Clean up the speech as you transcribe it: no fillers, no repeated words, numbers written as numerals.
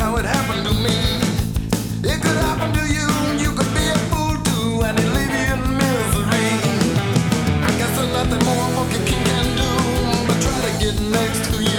how it happened to me. It could happen to you, you could be a fool too, and it leave you in misery. I guess there's nothing more a monkey can do but try to get next to you.